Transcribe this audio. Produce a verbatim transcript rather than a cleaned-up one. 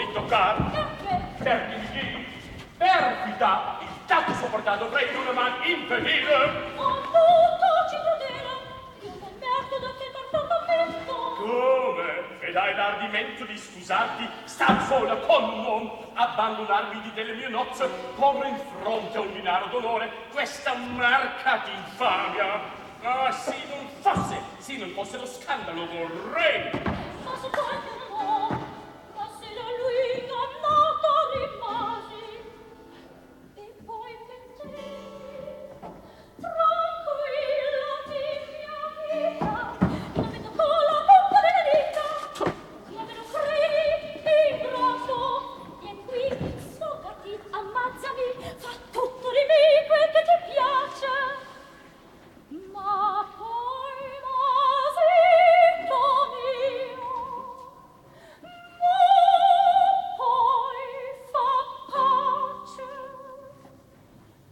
di toccar. Perché? Perché mi dici, perfida, il tanto sopportato dovrei una man impedire. Oh, tutto ci crudela, io t'avverto da che trattamento. Come? Ed hai l'ardimento di scusarti, star sola con un uomo, abbandonarmi di delle mie nozze, porre in fronte a un dinaro d'onore questa marca di infamia. Ah, sì, non fosse, sì, non fosse lo scandalo, vorrei. Ma su quante